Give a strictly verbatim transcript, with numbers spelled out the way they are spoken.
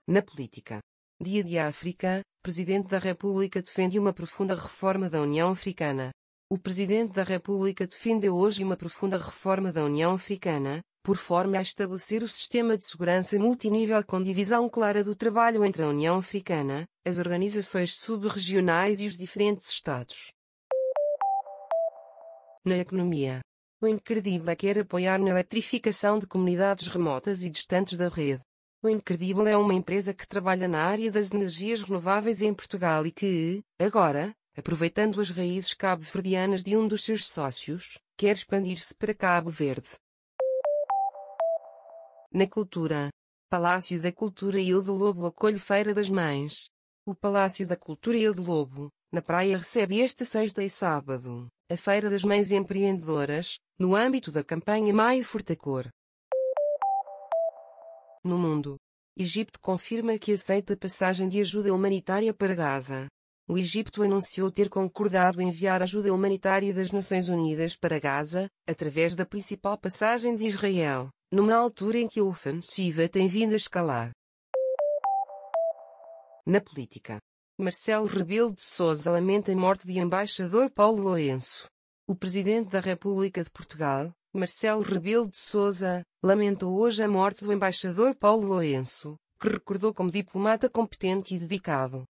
Na política. Dia de África, Presidente da República defende uma profunda reforma da União Africana. O Presidente da República defendeu hoje uma profunda reforma da União Africana, por forma a estabelecer o sistema de segurança multinível com divisão clara do trabalho entre a União Africana, as organizações sub-regionais e os diferentes Estados. Na economia. O Incredible quer apoiar na eletrificação de comunidades remotas e distantes da rede. O Incredible é uma empresa que trabalha na área das energias renováveis em Portugal e que, agora, aproveitando as raízes cabo-verdianas de um dos seus sócios, quer expandir-se para Cabo Verde. Na cultura. Palácio da Cultura Ilha do Lobo acolhe Feira das Mães. O Palácio da Cultura Ilha do Lobo, na praia, recebe esta sexta e sábado a Feira das Mães Empreendedoras, no âmbito da campanha Maio Furtacor. No mundo. Egito confirma que aceita passagem de ajuda humanitária para Gaza. O Egito anunciou ter concordado enviar ajuda humanitária das Nações Unidas para Gaza, através da principal passagem de Israel, numa altura em que a ofensiva tem vindo a escalar. Na política. Marcelo Rebelo de Sousa lamenta a morte de embaixador Paulo Lourenço. O Presidente da República de Portugal, Marcelo Rebelo de Sousa, lamentou hoje a morte do embaixador Paulo Lourenço, que recordou como diplomata competente e dedicado.